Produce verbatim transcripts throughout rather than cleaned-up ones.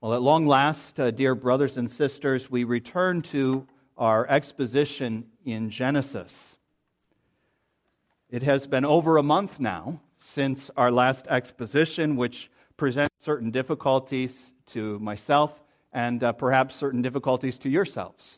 Well, at long last, uh, dear brothers and sisters, we return to our exposition in Genesis. It has been over a month now since our last exposition, which presents certain difficulties to myself and uh, perhaps certain difficulties to yourselves.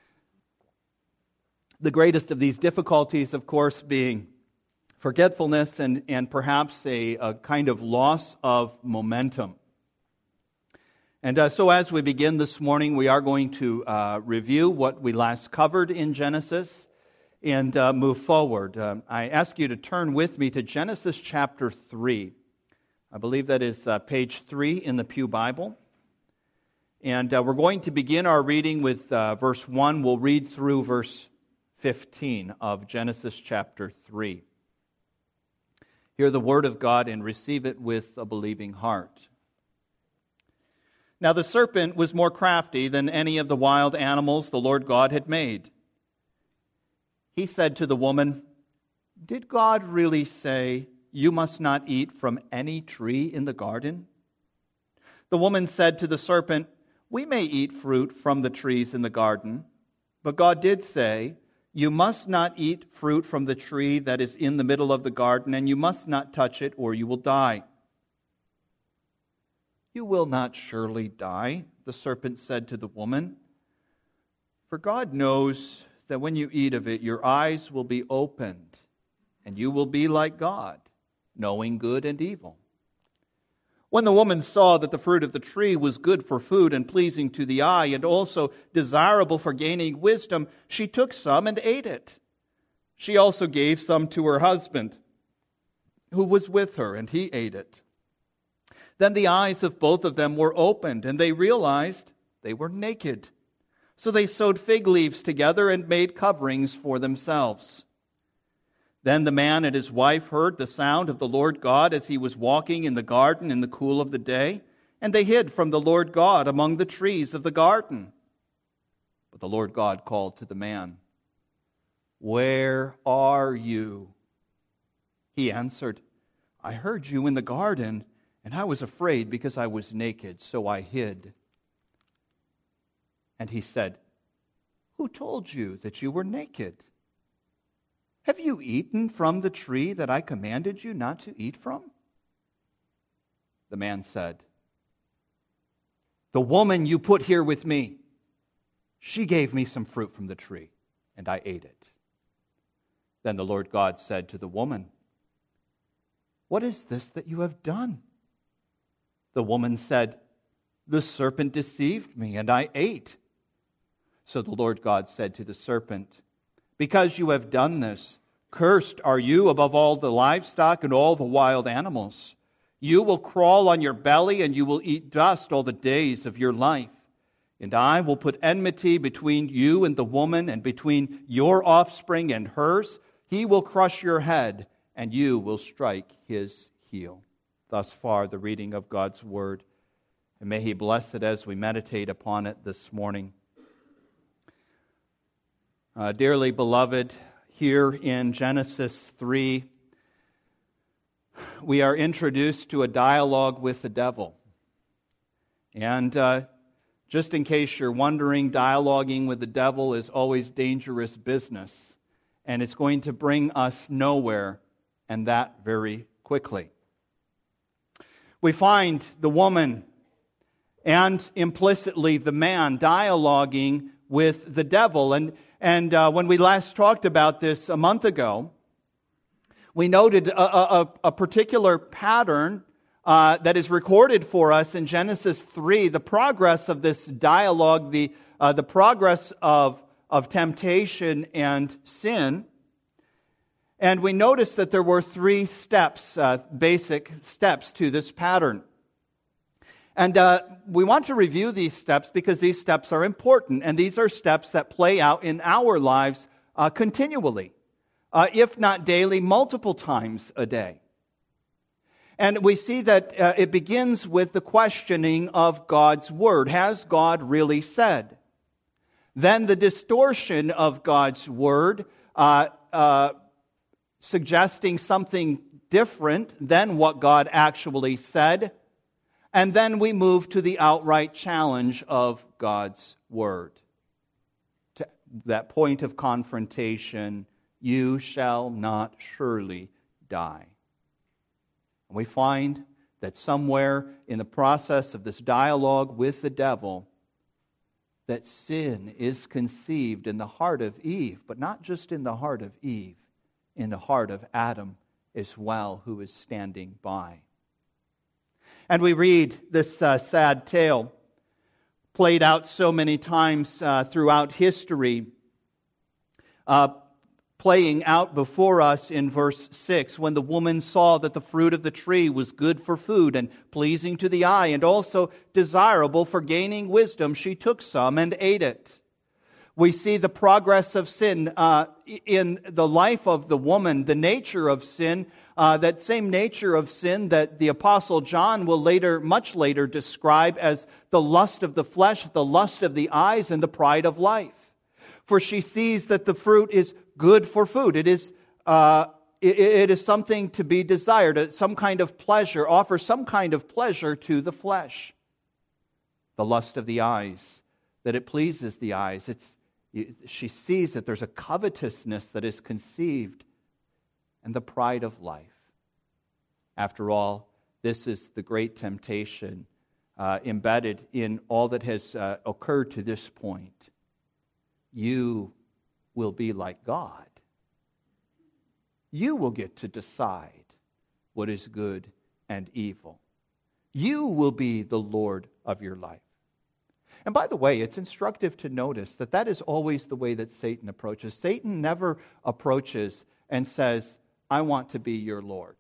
The greatest of these difficulties, of course, being forgetfulness and, and perhaps a, a kind of loss of momentum. And uh, so as we begin this morning, we are going to uh, review what we last covered in Genesis and uh, move forward. Um, I ask you to turn with me to Genesis chapter three. I believe that is uh, page three in the Pew Bible. And uh, we're going to begin our reading with uh, verse one. We'll read through verse fifteen of Genesis chapter three. Hear the word of God and receive it with a believing heart. Now the serpent was more crafty than any of the wild animals the Lord God had made. He said to the woman, "Did God really say, 'You must not eat from any tree in the garden?'" The woman said to the serpent, "We may eat fruit from the trees in the garden, but God did say, 'You must not eat fruit from the tree that is in the middle of the garden, and you must not touch it, or you will die.'" "You will not surely die," the serpent said to the woman, "for God knows that when you eat of it, your eyes will be opened, and you will be like God, knowing good and evil." When the woman saw that the fruit of the tree was good for food and pleasing to the eye, and also desirable for gaining wisdom, she took some and ate it. She also gave some to her husband, who was with her, and he ate it. Then the eyes of both of them were opened, and they realized they were naked. So they sewed fig leaves together and made coverings for themselves. Then the man and his wife heard the sound of the Lord God as he was walking in the garden in the cool of the day, and they hid from the Lord God among the trees of the garden. But the Lord God called to the man, "Where are you?" He answered, "I heard you in the garden, and I was afraid because I was naked, so I hid." And he said, "Who told you that you were naked? Have you eaten from the tree that I commanded you not to eat from?" The man said, "The woman you put here with me, she gave me some fruit from the tree, and I ate it." Then the Lord God said to the woman, "What is this that you have done?" The woman said, "The serpent deceived me, and I ate." So the Lord God said to the serpent, "Because you have done this, cursed are you above all the livestock and all the wild animals. You will crawl on your belly, and you will eat dust all the days of your life. And I will put enmity between you and the woman, and between your offspring and hers. He will crush your head, and you will strike his heel." Thus far, the reading of God's Word. And may He bless it as we meditate upon it this morning. Uh, dearly beloved, here in Genesis three, we are introduced to a dialogue with the devil. And uh, just in case you're wondering, dialoguing with the devil is always dangerous business. And it's going to bring us nowhere, and that very quickly. We find the woman and implicitly the man dialoguing with the devil. And, and uh, when we last talked about this a month ago, we noted a, a, a particular pattern uh, that is recorded for us in Genesis three, the progress of this dialogue, the, uh, the progress of, of temptation and sin. And we noticed that there were three steps, uh, basic steps to this pattern. And uh, we want to review these steps because these steps are important, and these are steps that play out in our lives uh, continually, uh, if not daily, multiple times a day. And we see that uh, it begins with the questioning of God's Word. Has God really said? Then the distortion of God's Word, uh, uh, suggesting something different than what God actually said. And then we move to the outright challenge of God's Word. To that point of confrontation, you shall not surely die. And we find that somewhere in the process of this dialogue with the devil, that sin is conceived in the heart of Eve, but not just in the heart of Eve, in the heart of Adam as well, who is standing by. And we read this uh, sad tale, played out so many times uh, throughout history, uh, playing out before us in verse six, when the woman saw that the fruit of the tree was good for food and pleasing to the eye and also desirable for gaining wisdom, she took some and ate it. We see the progress of sin uh, in the life of the woman, the nature of sin, uh, that same nature of sin that the Apostle John will later, much later, describe as the lust of the flesh, the lust of the eyes, and the pride of life. For she sees that the fruit is good for food. It is, uh, it, it is something to be desired, some kind of pleasure, offers some kind of pleasure to the flesh. The lust of the eyes, that it pleases the eyes. It's She sees that there's a covetousness that is conceived, and the pride of life. After all, this is the great temptation uh, embedded in all that has uh, occurred to this point. You will be like God. You will get to decide what is good and evil. You will be the Lord of your life. And by the way, it's instructive to notice that that is always the way that Satan approaches. Satan never approaches and says, I want to be your Lord.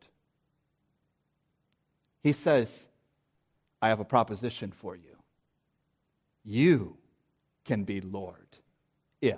He says, I have a proposition for you. You can be Lord if.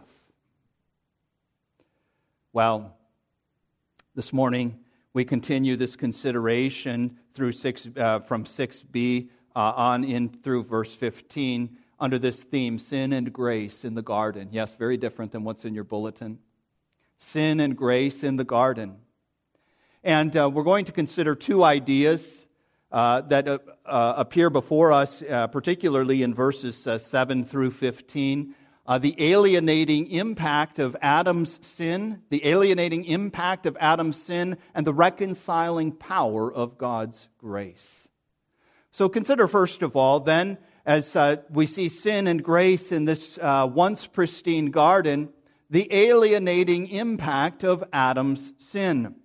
Well, this morning we continue this consideration through six uh, from six b uh, on in through verse fifteen under this theme, sin and grace in the garden. Yes, very different than what's in your bulletin. Sin and grace in the garden. And uh, we're going to consider two ideas uh, that uh, uh, appear before us, uh, particularly in verses uh, seven through fifteen. Uh, the alienating impact of Adam's sin, the alienating impact of Adam's sin, and the reconciling power of God's grace. So consider first of all, then, as uh, we see sin and grace in this uh, once pristine garden, the alienating impact of Adam's sin.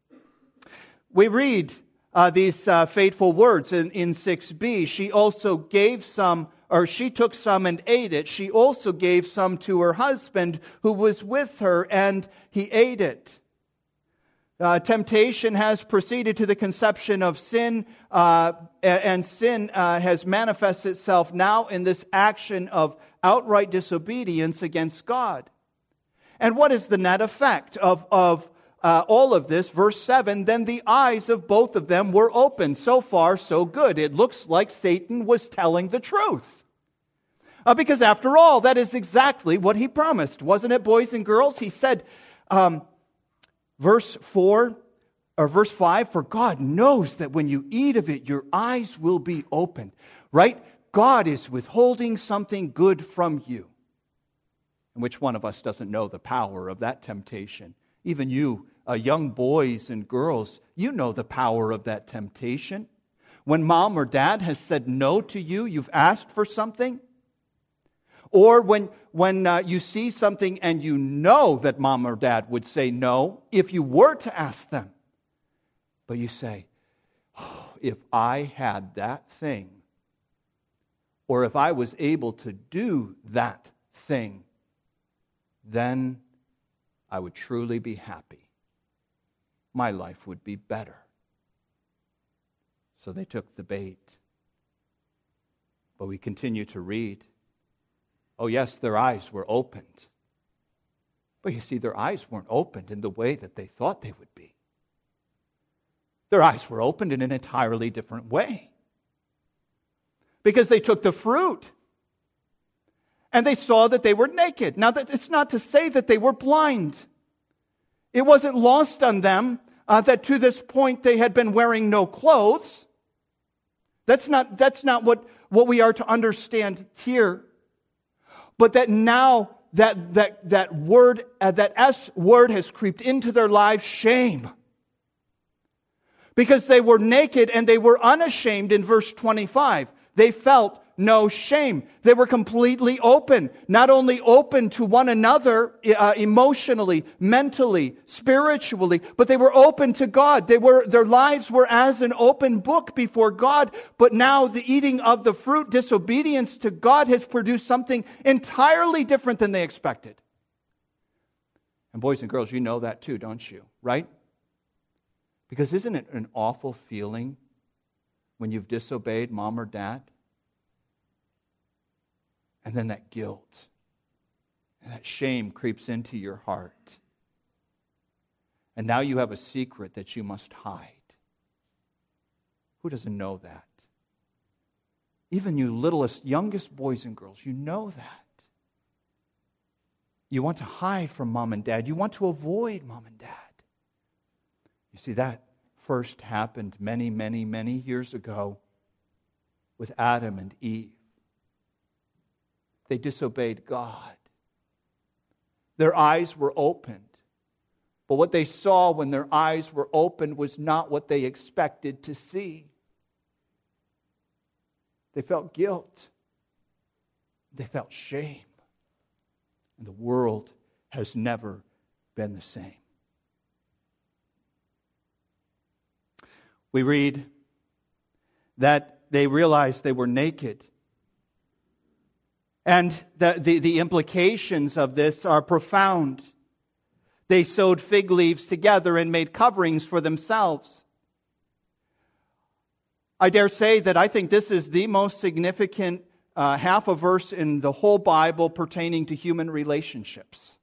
We read uh, these uh, fateful words in, in six b. She also gave some, or she took some and ate it. She also gave some to her husband who was with her, and he ate it. Uh, temptation has proceeded to the conception of sin, uh, and sin uh, has manifested itself now in this action of outright disobedience against God. And what is the net effect of, of uh, all of this? Verse seven, then the eyes of both of them were opened. So far, so good. It looks like Satan was telling the truth. Uh, because after all, that is exactly what he promised. Wasn't it, boys and girls? He said, um, verse four, or verse five, for God knows that when you eat of it, your eyes will be opened. Right? God is withholding something good from you. And which one of us doesn't know the power of that temptation? Even you, uh, young boys and girls, you know the power of that temptation. When mom or dad has said no to you, you've asked for something. Or when, when uh, you see something and you know that mom or dad would say no if you were to ask them. But you say, oh, if I had that thing, or if I was able to do that thing, then I would truly be happy. My life would be better. So they took the bait. But we continue to read. Oh yes, their eyes were opened. But you see, their eyes weren't opened in the way that they thought they would be. Their eyes were opened in an entirely different way. Because they took the fruit. And they saw that they were naked. Now, it's not to say that they were blind. It wasn't lost on them uh, that to this point they had been wearing no clothes. That's not, that's not what, what we are to understand here. But that now that that that word, uh, that S word has creeped into their lives, shame. Because they were naked and they were unashamed in verse twenty-five. They felt no shame. They were completely open. Not only open to one another uh, emotionally, mentally, spiritually, but they were open to God. They were, their lives were as an open book before God. But now the eating of the fruit, disobedience to God, has produced something entirely different than they expected. And boys and girls, you know that too, don't you? Right? Because isn't it an awful feeling when you've disobeyed mom or dad? And then that guilt and that shame creeps into your heart. And now you have a secret that you must hide. Who doesn't know that? Even you littlest, youngest boys and girls, you know that. You want to hide from mom and dad. You want to avoid mom and dad. You see, that first happened many, many, many years ago with Adam and Eve. They disobeyed God. Their eyes were opened. But what they saw when their eyes were opened was not what they expected to see. They felt guilt. They felt shame. And the world has never been the same. We read that they realized they were naked. And the, the, the implications of this are profound. They sewed fig leaves together and made coverings for themselves. I dare say that I think this is the most significant uh, half a verse in the whole Bible pertaining to human relationships.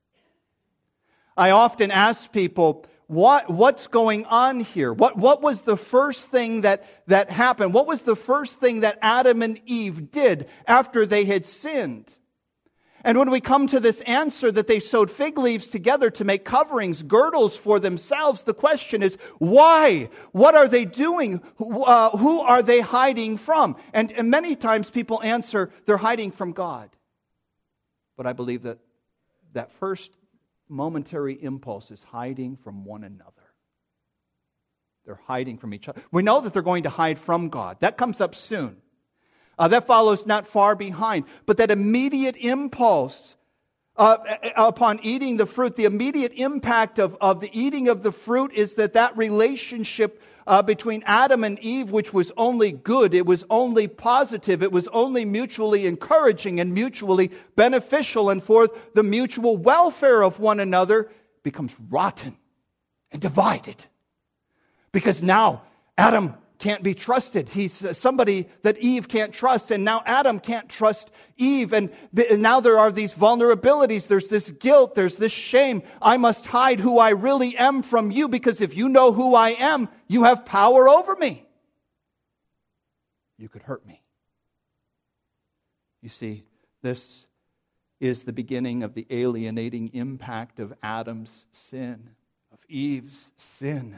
I often ask people, What, what's going on here? What, what was the first thing that, that happened? What was the first thing that Adam and Eve did after they had sinned? And when we come to this answer that they sewed fig leaves together to make coverings, girdles for themselves, the question is, why? What are they doing? Uh, who are they hiding from? And, and many times people answer, they're hiding from God. But I believe that that first momentary impulse is hiding from one another. They're hiding from each other. We know that they're going to hide from God. That comes up soon. Uh, that follows not far behind. But that immediate impulse uh, upon eating the fruit, the immediate impact of, of the eating of the fruit is that that relationship uh, between Adam and Eve, which was only good, it was only positive, it was only mutually encouraging and mutually beneficial and for the mutual welfare of one another, becomes rotten and divided. Because now Adam can't be trusted. He's somebody that Eve can't trust, and now Adam can't trust Eve, and now there are these vulnerabilities, there's this guilt, there's this shame. I must hide who I really am from you, because if you know who I am, you have power over me. You could hurt me. You see, this is the beginning of the alienating impact of Adam's sin, of Eve's sin.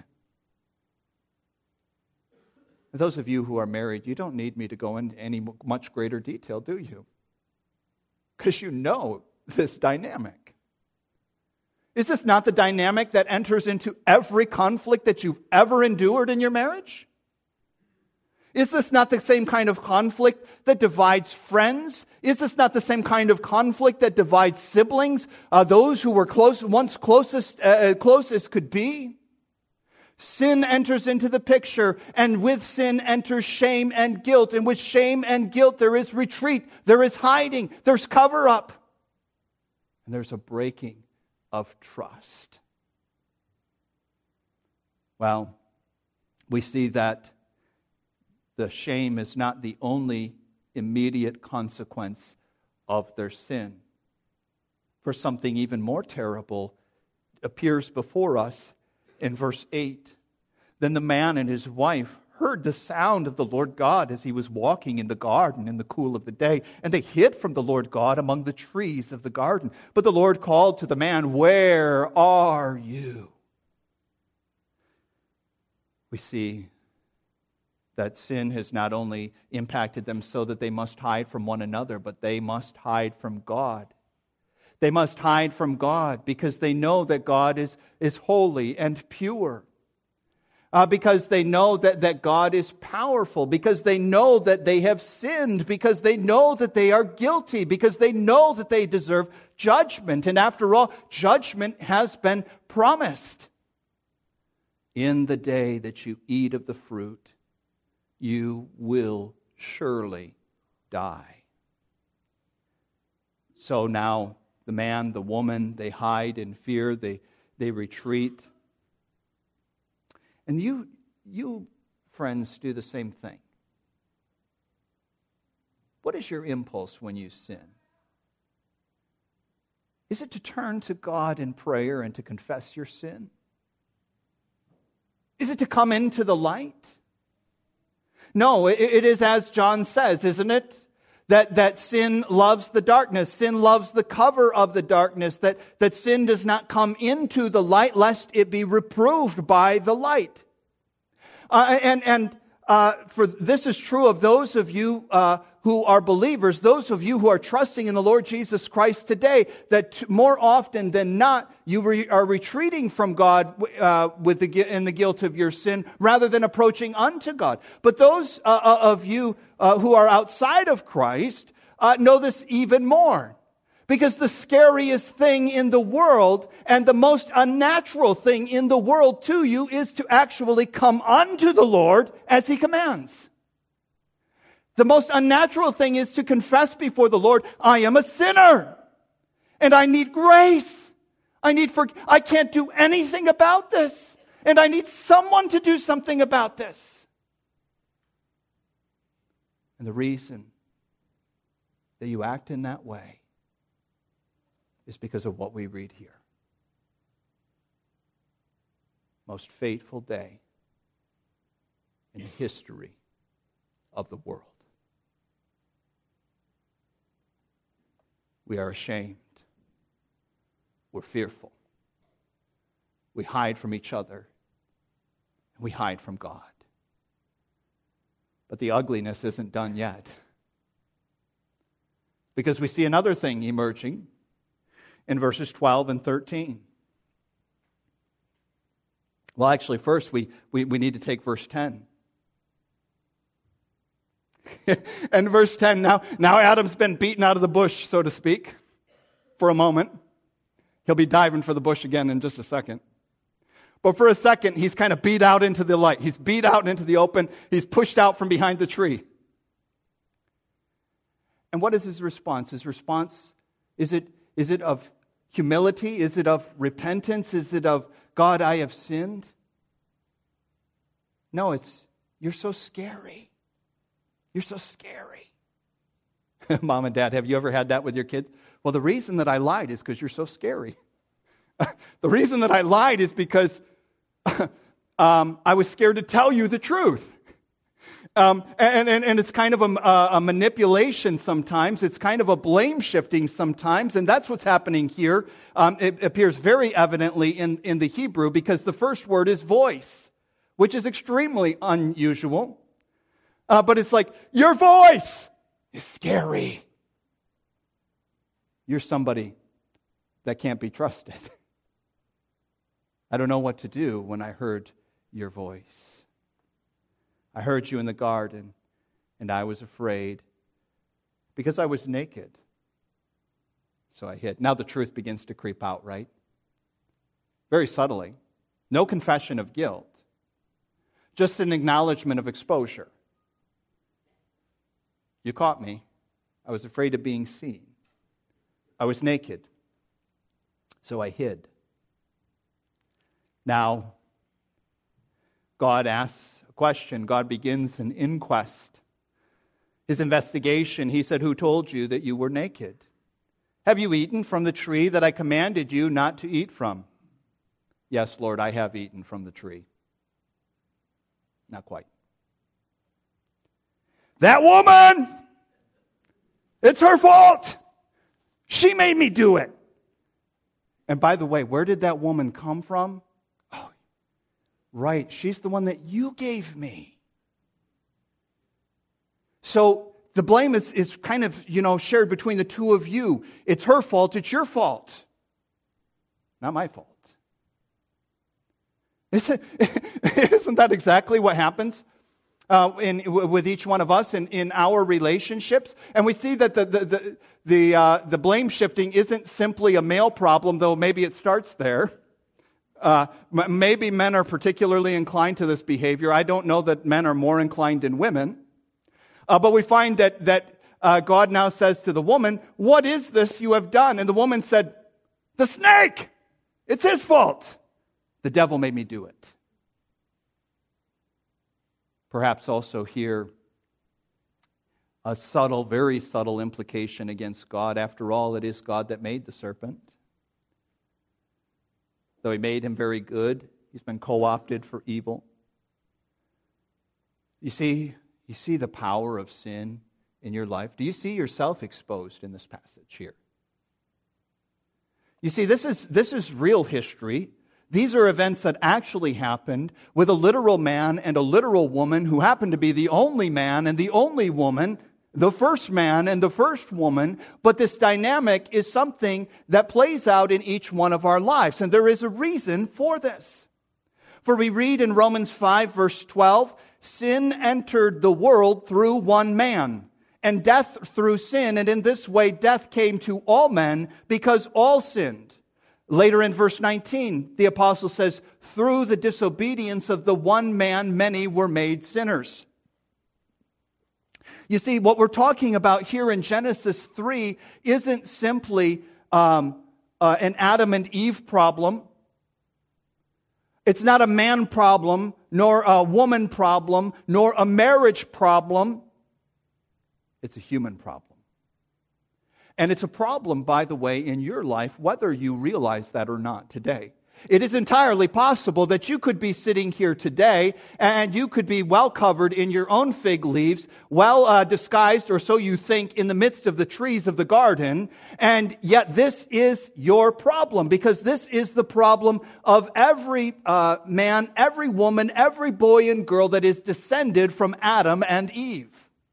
Those of you who are married, you don't need me to go into any much greater detail, do you? Because you know this dynamic. Is this not the dynamic that enters into every conflict that you've ever endured in your marriage? Is this not the same kind of conflict that divides friends? Is this not the same kind of conflict that divides siblings, uh, those who were close, once closest, uh, closest could be? Sin enters into the picture, and with sin enters shame and guilt. And with shame and guilt, there is retreat, there is hiding, there's cover up, and there's a breaking of trust. Well, we see that the shame is not the only immediate consequence of their sin. For something even more terrible appears before us in verse eight. Then the man and his wife heard the sound of the Lord God as he was walking in the garden in the cool of the day, and they hid from the Lord God among the trees of the garden. But the Lord called to the man, "Where are you?" We see that sin has not only impacted them so that they must hide from one another, but they must hide from God. They must hide from God because they know that God is, is holy and pure. Uh, because they know that, that God is powerful, because they know that they have sinned, because they know that they are guilty, because they know that they deserve judgment. And after all, judgment has been promised. In the day that you eat of the fruit, you will surely die. So now the man, the woman, they hide in fear, they, they retreat. And you, you, friends, do the same thing. What is your impulse when you sin? Is it to turn to God in prayer and to confess your sin? Is it to come into the light? No, it, it is as John says, isn't it? That, that sin loves the darkness. Sin loves the cover of the darkness. That, that sin does not come into the light lest it be reproved by the light. Uh, and and uh, for this is true of those of you uh, who are believers, those of you who are trusting in the Lord Jesus Christ today, that t- more often than not, you re- are retreating from God uh, with the, in the guilt of your sin rather than approaching unto God. But those uh, of you uh, who are outside of Christ uh, know this even more. Because the scariest thing in the world and the most unnatural thing in the world to you is to actually come unto the Lord as He commands. The most unnatural thing is to confess before the Lord, I am a sinner and I need grace. I need for I can't do anything about this and I need someone to do something about this. And the reason that you act in that way is because of what we read here. Most fateful day in the history of the world. We are ashamed. We're fearful. We hide from each other. We hide from God. But the ugliness isn't done yet. Because we see another thing emerging in verses twelve and thirteen. Well, actually, first we, we, we need to take verse ten. And verse ten, now, now Adam's been beaten out of the bush, so to speak, for a moment. He'll be diving for the bush again in just a second. But for a second, he's kind of beat out into the light. He's beat out into the open. He's pushed out from behind the tree. And what is his response? His response, is it Is it of humility? Is it of repentance? Is it of, God, I have sinned? No, it's, you're so scary. You're so scary. Mom and Dad, have you ever had that with your kids? Well, the reason that I lied is because you're so scary. The reason that I lied is because um, I was scared to tell you the truth. Um, and, and, and it's kind of a, a manipulation sometimes. It's kind of a blame shifting sometimes. And that's what's happening here. Um, it appears very evidently in, in the Hebrew because the first word is voice, which is extremely unusual. Uh, but it's like, your voice is scary. You're somebody that can't be trusted. I don't know what to do when I heard your voice. I heard you in the garden, and I was afraid because I was naked. So I hid. Now the truth begins to creep out, right? Very subtly. No confession of guilt. Just an acknowledgement of exposure. You caught me. I was afraid of being seen. I was naked. So I hid. Now, God asks question. God begins an inquest. His investigation, he said, who told you that you were naked? Have you eaten from the tree that I commanded you not to eat from? Yes, Lord, I have eaten from the tree. Not quite. That woman! It's her fault! She made me do it! And by the way, where did that woman come from? Right, she's the one that you gave me. So the blame is, is kind of, you know, shared between the two of you. It's her fault, it's your fault. Not my fault. Isn't, isn't that exactly what happens uh, in, with each one of us in, in our relationships? And we see that the the the the, uh, the blame shifting isn't simply a male problem, though maybe it starts there. Uh, m- maybe men are particularly inclined to this behavior. I don't know that men are more inclined than women. Uh, but we find that that uh, God now says to the woman, "What is this you have done?" And the woman said, "The snake! It's his fault. The devil made me do it." Perhaps also here a subtle, very subtle implication against God. After all, it is God that made the serpent. Though he made him very good, he's been co-opted for evil. You see, you see the power of sin in your life. Do you see yourself exposed in this passage here? You see, this is this is real history. These are events that actually happened with a literal man and a literal woman who happened to be the only man and the only woman, the first man and the first woman. But this dynamic is something that plays out in each one of our lives. And there is a reason for this. For we read in Romans five, verse twelve, sin entered the world through one man, and death through sin. And in this way, death came to all men because all sinned. Later in verse nineteen, the apostle says, through the disobedience of the one man, many were made sinners. You see, what we're talking about here in Genesis three isn't simply um, uh, an Adam and Eve problem. It's not a man problem, nor a woman problem, nor a marriage problem. It's a human problem. And it's a problem, by the way, in your life, whether you realize that or not today. It is entirely possible that you could be sitting here today and you could be well covered in your own fig leaves, well uh, disguised, or so you think, in the midst of the trees of the garden. And yet this is your problem, because this is the problem of every uh, man, every woman, every boy and girl that is descended from Adam and Eve.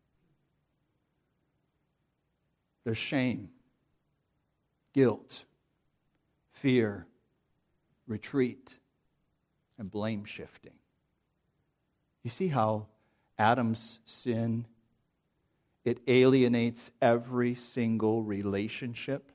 There's shame, guilt, fear, retreat, and blame shifting. You see how Adam's sin, it alienates every single relationship?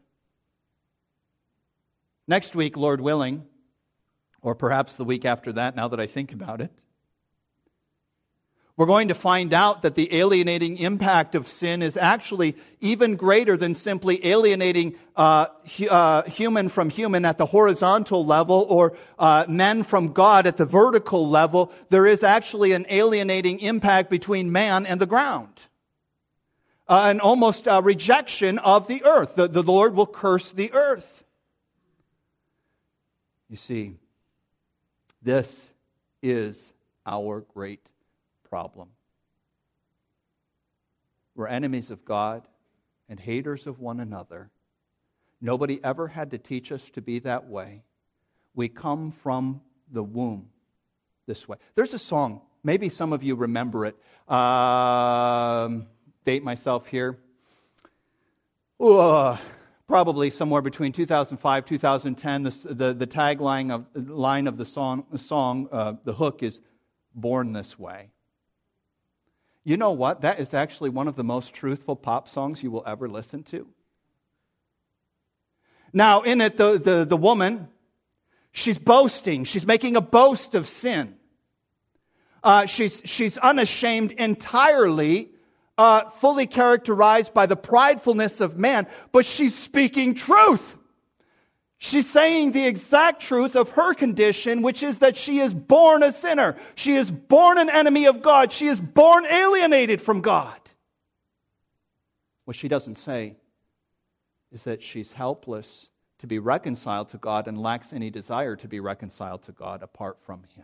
Next week, Lord willing, or perhaps the week after that, now that I think about it, we're going to find out that the alienating impact of sin is actually even greater than simply alienating uh, hu- uh, human from human at the horizontal level, or uh, men from God at the vertical level. There is actually an alienating impact between man and the ground. Uh, an almost uh, rejection of the earth. The, the Lord will curse the earth. You see, this is our great problem. We're enemies of God and haters of one another. Nobody ever had to teach us to be that way. We come from the womb this way. There's a song, maybe some of you remember it. Um, date myself here. Uh, probably somewhere between two thousand five, two thousand ten. The, the, the tagline of, line of the song, the, song uh, the hook is "Born This Way." You know what? That is actually one of the most truthful pop songs you will ever listen to. Now, in it, the, the, the woman, she's boasting. She's making a boast of sin. Uh, she's, she's unashamed entirely, uh, fully characterized by the pridefulness of man, but she's speaking truth. She's saying the exact truth of her condition, which is that she is born a sinner. She is born an enemy of God. She is born alienated from God. What she doesn't say is that she's helpless to be reconciled to God and lacks any desire to be reconciled to God apart from Him.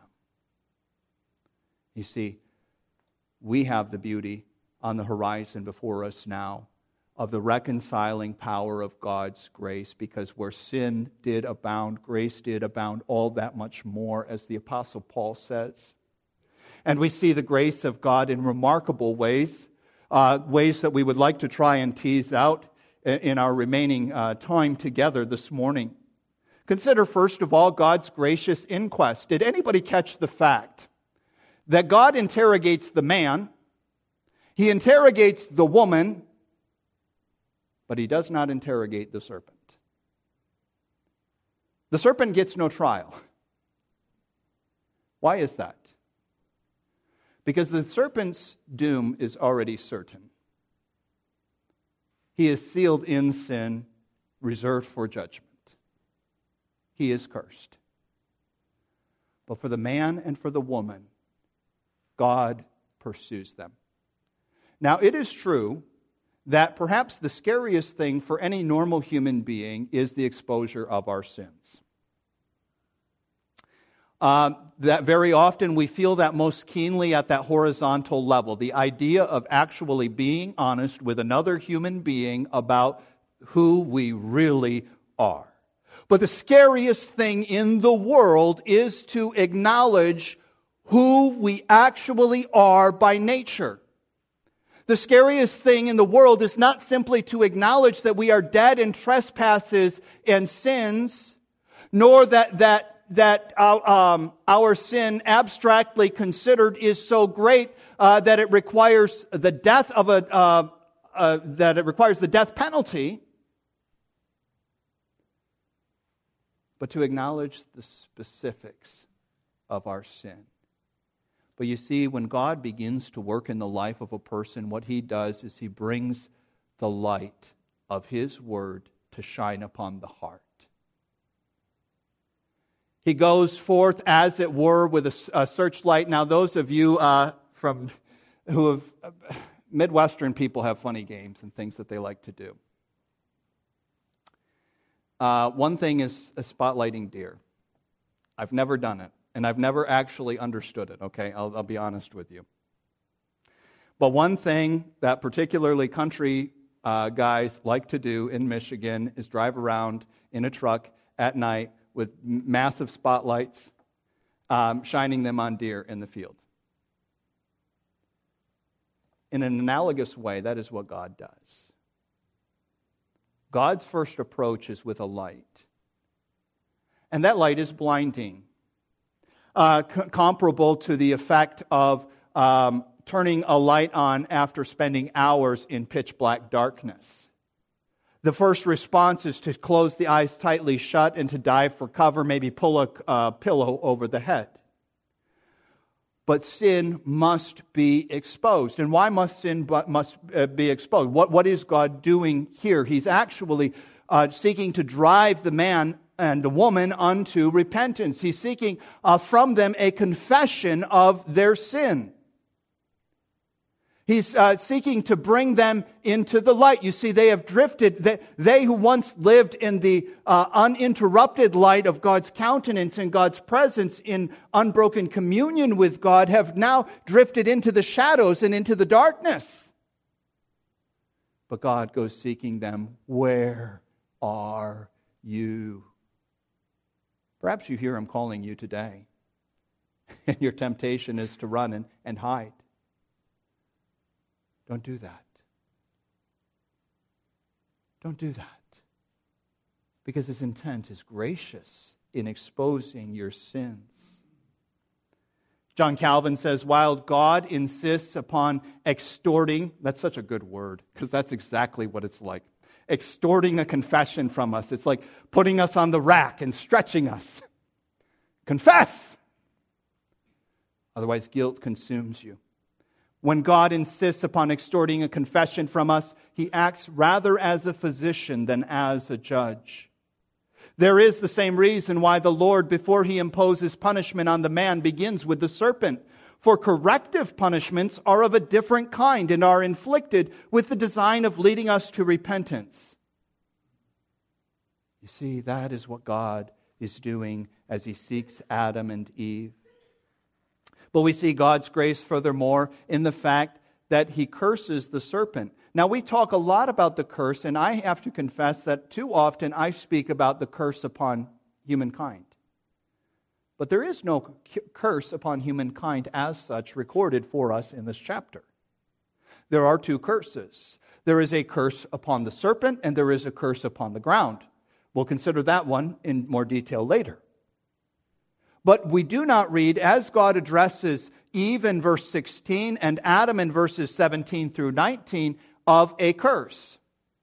You see, we have the beauty on the horizon before us now of the reconciling power of God's grace, because where sin did abound, grace did abound all that much more, as the Apostle Paul says. And we see the grace of God in remarkable ways. uh, ways that we would like to try and tease out in our remaining uh, time together this morning. Consider, first of all, God's gracious inquest. Did anybody catch the fact that God interrogates the man, He interrogates the woman, but He does not interrogate the serpent? The serpent gets no trial. Why is that? Because the serpent's doom is already certain. He is sealed in sin, reserved for judgment. He is cursed. But for the man and for the woman, God pursues them. Now, it is true that perhaps the scariest thing for any normal human being is the exposure of our sins. Uh, that very often we feel that most keenly at that horizontal level. The idea of actually being honest with another human being about who we really are. But the scariest thing in the world is to acknowledge who we actually are by nature. The scariest thing in the world is not simply to acknowledge that we are dead in trespasses and sins, nor that that that our, um, our sin, abstractly considered, is so great uh, that it requires the death of a uh, uh, that it requires the death penalty, but to acknowledge the specifics of our sin. But you see, when God begins to work in the life of a person, what He does is He brings the light of His Word to shine upon the heart. He goes forth, as it were, with a, a searchlight. Now, those of you uh, from who have uh, Midwestern people have funny games and things that they like to do. Uh, one thing is uh, spotlighting deer. I've never done it, and I've never actually understood it. Okay, I'll, I'll be honest with you. But one thing that particularly country uh, guys like to do in Michigan is drive around in a truck at night with massive spotlights, um, shining them on deer in the field. In an analogous way, that is what God does. God's first approach is with a light. And that light is blinding. Uh, c- comparable to the effect of um, turning a light on after spending hours in pitch black darkness. The first response is to close the eyes tightly shut and to dive for cover, maybe pull a uh, pillow over the head. But sin must be exposed. And why must sin but must uh, be exposed? What, what is God doing here? He's actually uh, seeking to drive the man and the woman unto repentance. He's seeking uh, from them a confession of their sin. He's uh, seeking to bring them into the light. You see, they have drifted. They, they who once lived in the uh, uninterrupted light of God's countenance and God's presence in unbroken communion with God have now drifted into the shadows and into the darkness. But God goes seeking them. Where are you? Perhaps you hear Him calling you today. And your temptation is to run and, and hide. Don't do that. Don't do that. Because His intent is gracious in exposing your sins. John Calvin says, while God insists upon extorting, that's such a good word, because that's exactly what it's like. Extorting a confession from us. It's like putting us on the rack and stretching us. Confess! Otherwise, guilt consumes you. When God insists upon extorting a confession from us, He acts rather as a physician than as a judge. There is the same reason why the Lord, before He imposes punishment on the man, begins with the serpent. For corrective punishments are of a different kind and are inflicted with the design of leading us to repentance. You see, that is what God is doing as He seeks Adam and Eve. But we see God's grace furthermore in the fact that He curses the serpent. Now, we talk a lot about the curse, and I have to confess that too often I speak about the curse upon humankind. But there is no curse upon humankind as such recorded for us in this chapter. there are two curses. There is a curse upon the serpent, and there is a curse upon the ground. We'll consider that one in more detail later. But we do not read, as God addresses Eve in verse sixteen and Adam in verses seventeen through nineteen, of a curse.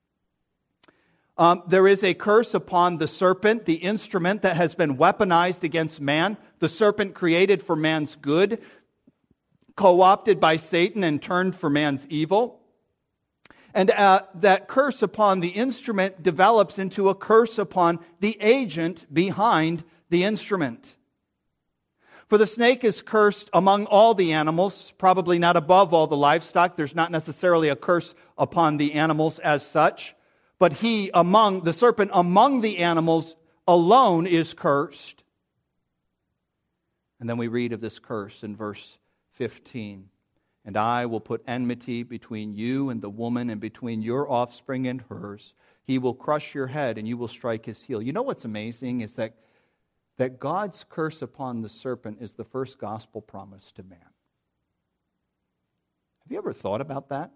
Um, there is a curse upon the serpent, the instrument that has been weaponized against man, the serpent created for man's good, co-opted by Satan and turned for man's evil. And uh, that curse upon the instrument develops into a curse upon the agent behind the instrument. For the snake is cursed among all the animals, probably not above all the livestock. There's not necessarily a curse upon the animals as such. But he among, the serpent among the animals alone is cursed. And then we read of this curse in verse fifteen. And I will put enmity between you and the woman, and between your offspring and hers. He will crush your head, and you will strike his heel. You know what's amazing is that, that God's curse upon the serpent is the first gospel promise to man. Have you ever thought about that?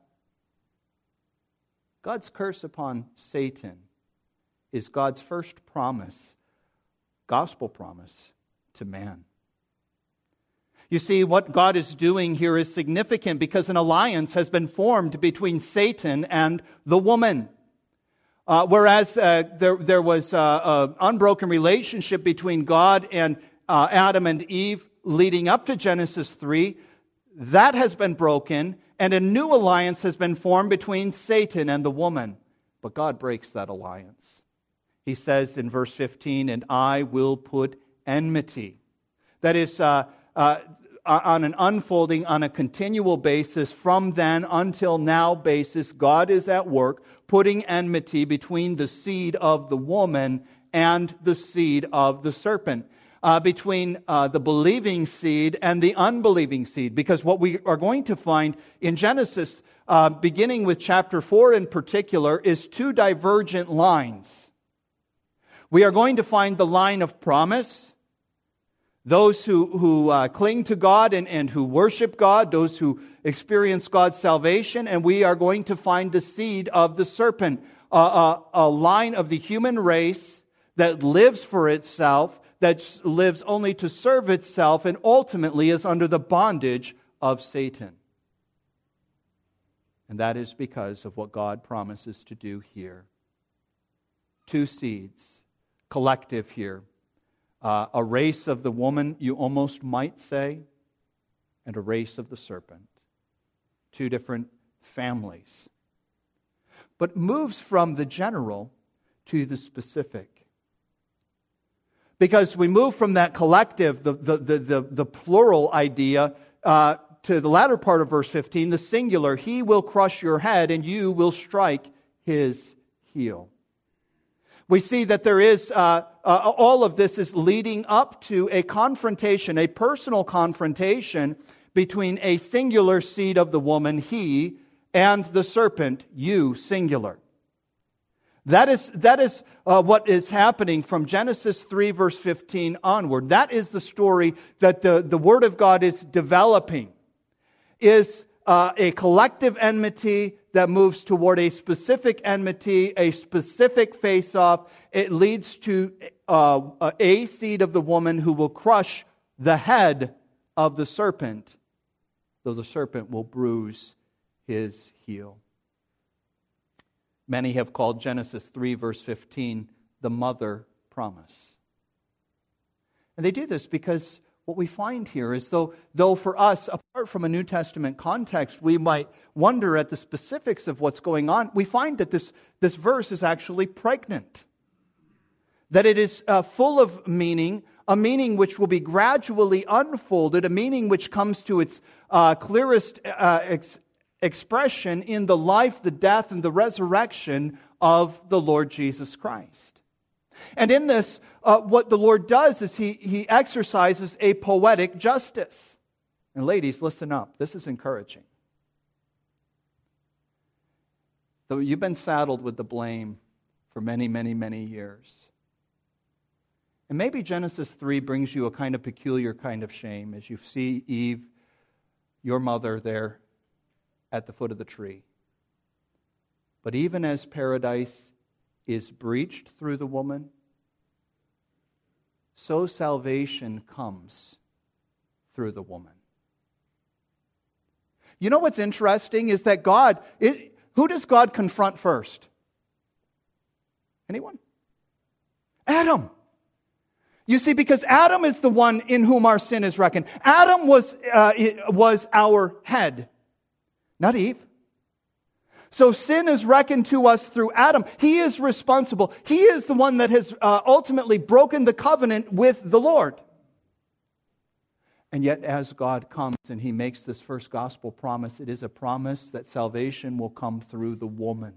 God's curse upon Satan is God's first promise, gospel promise to man. You see, what God is doing here is significant because an alliance has been formed between Satan and the woman. Uh, whereas uh, there, there was an unbroken relationship between God and uh, Adam and Eve leading up to Genesis three, that has been broken, and a new alliance has been formed between Satan and the woman. But God breaks that alliance. He says in verse fifteen, and I will put enmity. That is, uh, uh, on an unfolding, on a continual basis, from then until now basis, God is at work putting enmity between the seed of the woman and the seed of the serpent. Uh, between uh, the believing seed and the unbelieving seed. Because what we are going to find in Genesis, uh, beginning with chapter four in particular, is two divergent lines. We are going to find the line of promise, those who, who uh, cling to God and, and who worship God, those who experience God's salvation, and we are going to find the seed of the serpent, uh, a, a line of the human race that lives for itself, that lives only to serve itself, and ultimately is under the bondage of Satan. And that is because of what God promises to do here. Two seeds, collective here. Uh, a race of the woman, you almost might say, and a race of the serpent. Two different families. But moves from the general to the specific. Because we move from that collective, the, the, the, the, the plural idea, uh, to the latter part of verse fifteen, the singular. He will crush your head and you will strike his heel. We see that there is, uh, uh, all of this is leading up to a confrontation, a personal confrontation between a singular seed of the woman, he, and the serpent, you, singular. That is, that is uh, what is happening from Genesis three, verse fifteen onward. That is the story that the, the Word of God is developing. Is uh, a collective enmity that moves toward a specific enmity, a specific face-off. It leads to uh, a seed of the woman who will crush the head of the serpent, though the serpent will bruise his heel. Many have called Genesis three, verse fifteen, the mother promise. And they do this because what we find here is though, though for us, apart from a New Testament context, we might wonder at the specifics of what's going on, we find that this, this verse is actually pregnant. That it is uh, full of meaning, a meaning which will be gradually unfolded, a meaning which comes to its uh, clearest uh, ex- expression in the life, the death, and the resurrection of the Lord Jesus Christ. And in this, uh, what the Lord does is He, He exercises a poetic justice. And ladies, listen up. This is encouraging. Though you've been saddled with the blame for many, many, many years. And maybe Genesis three brings you a kind of peculiar kind of shame as you see Eve, your mother, there, at the foot of the tree. But even as paradise is breached through the woman, so salvation comes through the woman. You know what's interesting is that God, it, who does God confront first? Anyone? Adam. You see, because Adam is the one in whom our sin is reckoned. Adam was, uh, was our head, not Eve. So sin is reckoned to us through Adam. He is responsible. He is the one that has uh, ultimately broken the covenant with the Lord. And yet as God comes and He makes this first gospel promise, it is a promise that salvation will come through the woman.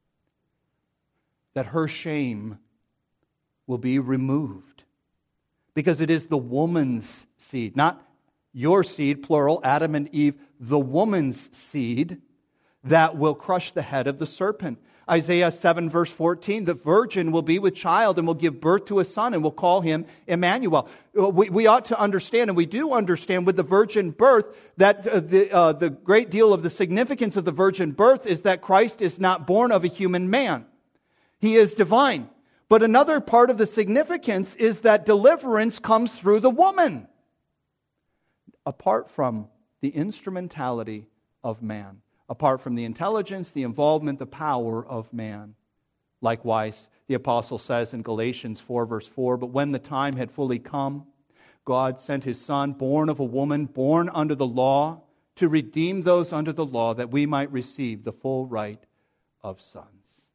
That her shame will be removed. Because it is the woman's seed, not your seed, plural, Adam and Eve, the woman's seed that will crush the head of the serpent. Isaiah seven verse fourteen, the virgin will be with child and will give birth to a son and will call him Emmanuel. We, we ought to understand, and we do understand with the virgin birth, that uh, the, uh, the great deal of the significance of the virgin birth is that Christ is not born of a human man. He is divine. But another part of the significance is that deliverance comes through the woman, apart from the instrumentality of man. Apart from the intelligence, the involvement, the power of man. Likewise, the apostle says in Galatians four verse four, but when the time had fully come, God sent His Son, born of a woman, born under the law, to redeem those under the law, that we might receive the full right of sons.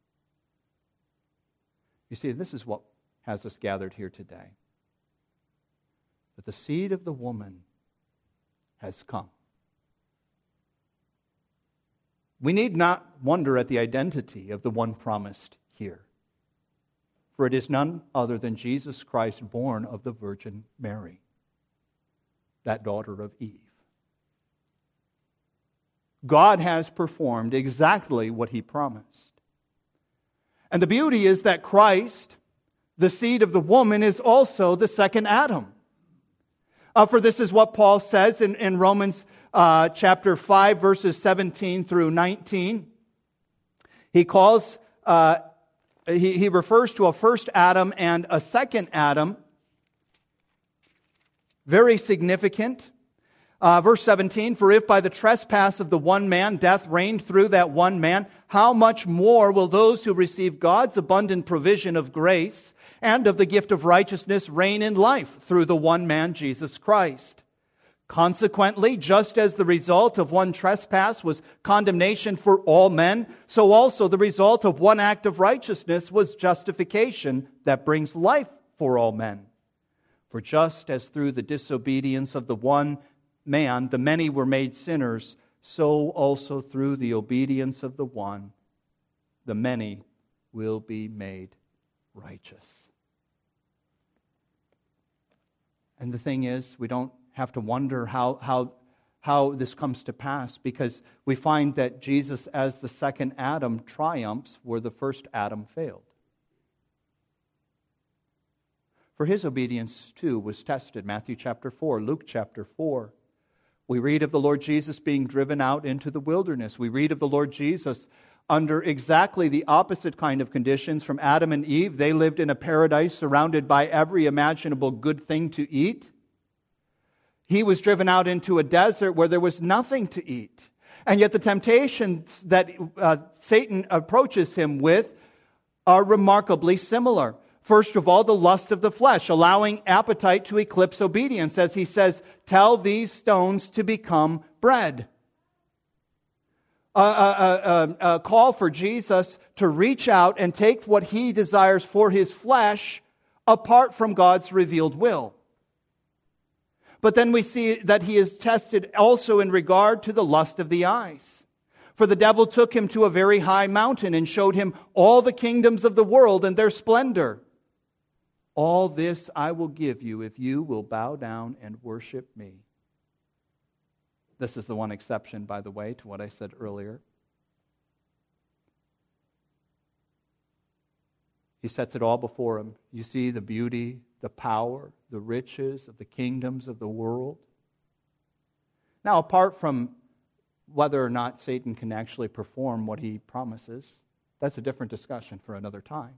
You see, this is what has us gathered here today. That the seed of the woman has come. We need not wonder at the identity of the one promised here. For it is none other than Jesus Christ, born of the Virgin Mary, that daughter of Eve. God has performed exactly what He promised. And the beauty is that Christ, the seed of the woman, is also the second Adam. Uh, for this is what Paul says in, in Romans uh, chapter five, verses seventeen through nineteen. He calls, uh, he, he refers to a first Adam and a second Adam. Very significant. Uh, verse seventeen, for if by the trespass of the one man death reigned through that one man, how much more will those who receive God's abundant provision of grace and of the gift of righteousness reign in life through the one man, Jesus Christ? Consequently, just as the result of one trespass was condemnation for all men, so also the result of one act of righteousness was justification that brings life for all men. For just as through the disobedience of the one man the many were made sinners, so also through the obedience of the one the many will be made righteous. And the thing is, we don't have to wonder how, how, how this comes to pass, because we find that Jesus, as the second Adam, triumphs where the first Adam failed. For His obedience, too, was tested. Matthew chapter four, Luke chapter four. We read of the Lord Jesus being driven out into the wilderness. We read of the Lord Jesus under exactly the opposite kind of conditions from Adam and Eve. They lived in a paradise surrounded by every imaginable good thing to eat. He was driven out into a desert where there was nothing to eat. And yet the temptations that uh, Satan approaches him with are remarkably similar. First of all, the lust of the flesh, allowing appetite to eclipse obedience, as he says, tell these stones to become bread. A, a, a, a call for Jesus to reach out and take what He desires for His flesh apart from God's revealed will. But then we see that He is tested also in regard to the lust of the eyes. For the devil took Him to a very high mountain and showed Him all the kingdoms of the world and their splendor. All this I will give you if you will bow down and worship me. This is the one exception, by the way, to what I said earlier. He sets it all before him. You see the beauty, the power, the riches of the kingdoms of the world. Now, apart from whether or not Satan can actually perform what he promises, that's a different discussion for another time.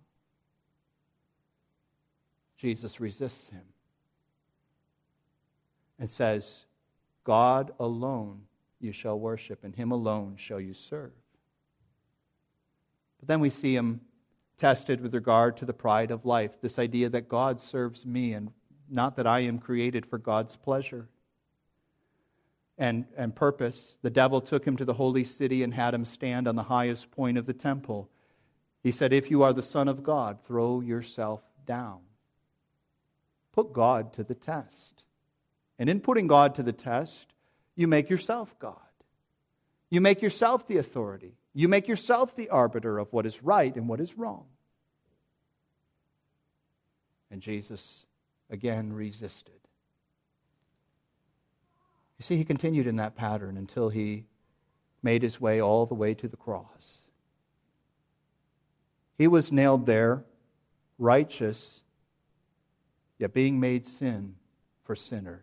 Jesus resists him and says, God alone you shall worship, and him alone shall you serve. But then we see him tested with regard to the pride of life, this idea that God serves me and not that I am created for God's pleasure and, and purpose. The devil took him to the holy city and had him stand on the highest point of the temple. He said, if you are the Son of God, throw yourself down. Put God to the test. And in putting God to the test, you make yourself God. You make yourself the authority. You make yourself the arbiter of what is right and what is wrong. And Jesus again resisted. You see, he continued in that pattern until he made his way all the way to the cross. He was nailed there, righteous, yet being made sin for sinners.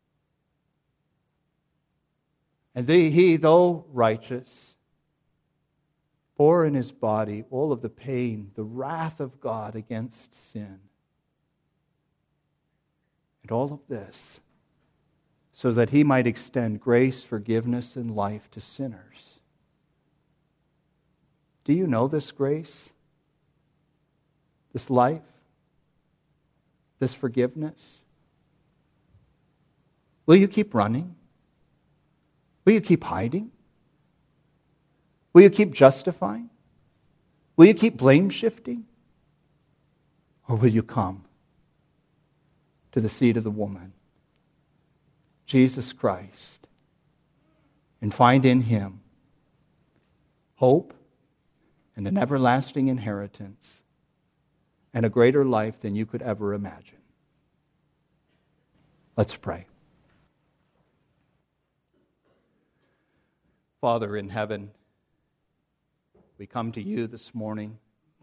And they, he, though righteous, bore in his body all of the pain, the wrath of God against sin. And all of this so that he might extend grace, forgiveness, and life to sinners. Do you know this grace? This life? This forgiveness? Will you keep running? Will you keep hiding? Will you keep justifying? Will you keep blame shifting? Or will you come to the seat of the woman, Jesus Christ, and find in him hope and an everlasting inheritance and a greater life than you could ever imagine? Let's pray. Father in heaven, we come to you this morning,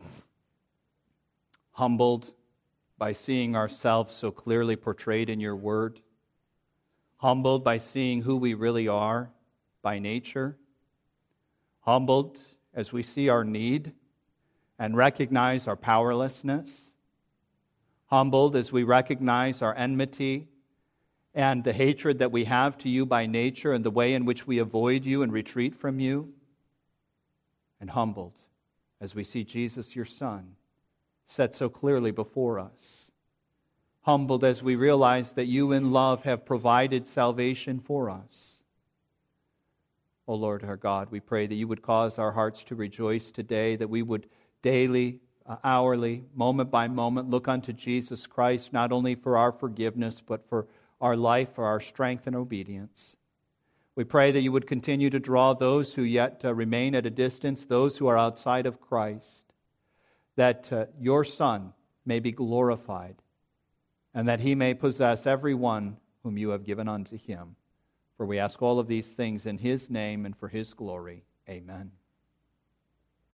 humbled by seeing ourselves so clearly portrayed in your word, humbled by seeing who we really are by nature, humbled as we see our need and recognize our powerlessness, humbled as we recognize our enmity and the hatred that we have to you by nature and the way in which we avoid you and retreat from you, and humbled as we see Jesus, your Son, set so clearly before us. Humbled as we realize that you in love have provided salvation for us. O Lord our God, we pray that you would cause our hearts to rejoice today, that we would daily, uh, hourly, moment by moment, look unto Jesus Christ, not only for our forgiveness, but for our life, for our strength and obedience. We pray that you would continue to draw those who yet uh, remain at a distance, those who are outside of Christ, that uh, your Son may be glorified, and that he may possess every one whom you have given unto him. For we ask all of these things in his name and for his glory. Amen.